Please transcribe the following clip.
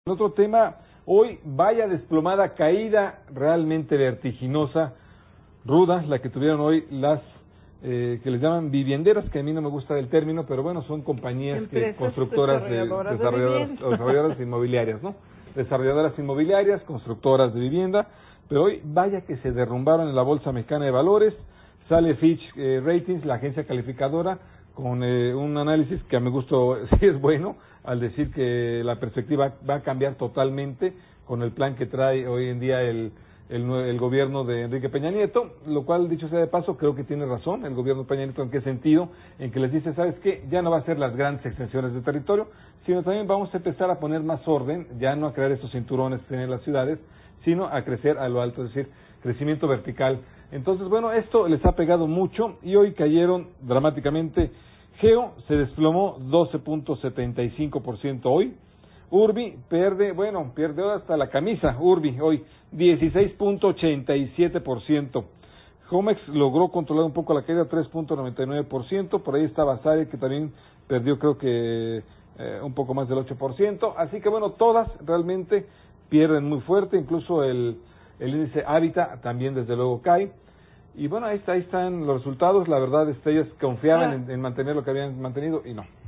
En otro tema, hoy vaya desplomada, caída realmente vertiginosa, ruda, la que tuvieron hoy las que les llaman vivienderas, que a mí no me gusta el término, pero bueno, son compañías constructoras, desarrolladoras inmobiliarias, ¿no? Desarrolladoras inmobiliarias, constructoras de vivienda, pero hoy vaya que se derrumbaron en la Bolsa Mexicana de Valores. Sale Fitch Ratings, la agencia calificadora, con un análisis que a mi gusto sí es bueno, al decir que la perspectiva va a cambiar totalmente con el plan que trae hoy en día el gobierno de Enrique Peña Nieto, lo cual, dicho sea de paso, creo que tiene razón el gobierno de Peña Nieto. ¿En qué sentido? En que les dice, ¿sabes qué? Ya no va a ser las grandes extensiones de territorio, sino también vamos a empezar a poner más orden, ya no a crear estos cinturones que tienen las ciudades, sino a crecer a lo alto, es decir, crecimiento vertical. Entonces, bueno, esto les ha pegado mucho y hoy cayeron dramáticamente. Geo se desplomó 12.75% hoy. Urbi pierde hasta la camisa, Urbi hoy 16.87%. Homex logró controlar un poco la caída, 3.99%, por ahí está Basare, que también perdió, creo que un poco más del 8%, así que bueno, todas realmente pierden muy fuerte, incluso el índice Hábitat también desde luego cae. Y bueno, ahí están los resultados. La verdad, ellas confiaban en mantener lo que habían mantenido y no.